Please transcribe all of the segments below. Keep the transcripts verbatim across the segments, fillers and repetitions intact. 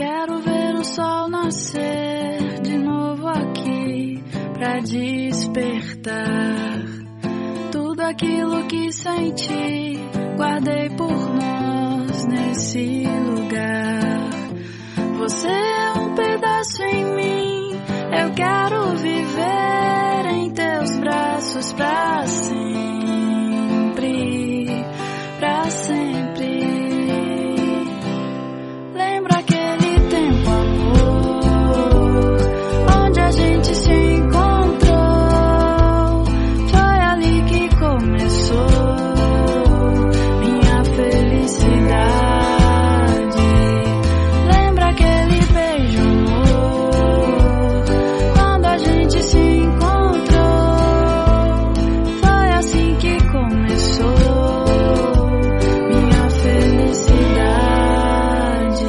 Quero ver o sol nascer de novo aqui pra despertar tudo aquilo que senti, guardei por nós nesse lugar. Você é um pedaço em mim, eu quero viver em teus braços pra sempre, pra sempre. Lembra aquele tempo, amor, onde a gente se encontrou? Foi ali que começou minha felicidade. Lembra aquele beijo, amor, quando a gente se encontrou? Foi assim que começou minha felicidade.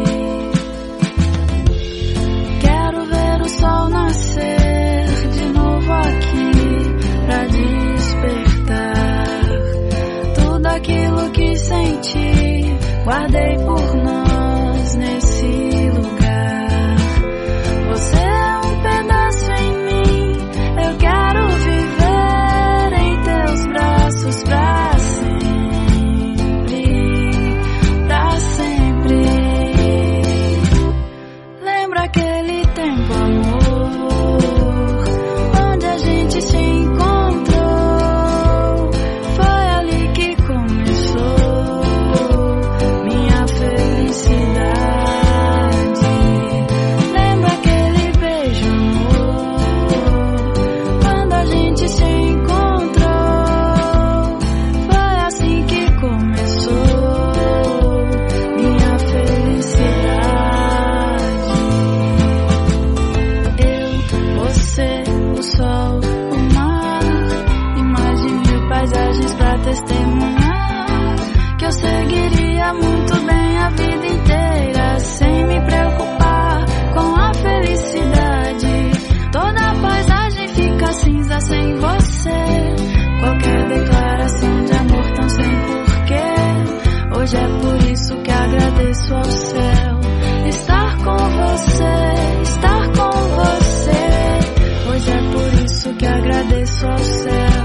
Quero ver o sol nascer de novo aqui pra despertar tudo aquilo que senti, guardei por nós nesse lugar. Você é um pedaço em mim, eu quero viver em teus braços pra sempre, pra sempre. Lembra aquele tempo, amor, onde a gente se encontrou? Foi ali que começou minha felicidade. Lembra aquele beijo, amor, quando a gente se encontrou? Foi assim que começou minha felicidade. Eu, você, o sol, o mar, e mais de mil paisagens pra testemunhar que eu seguiria muito bem a vida inteira sem me preocupar com a felicidade. Toda a paisagem fica cinza sem você, qualquer declaração de amor tão sem porquê. Hoje é por isso que agradeço ao céu estar com você, estar com você. Hoje é por isso que agradeço ao céu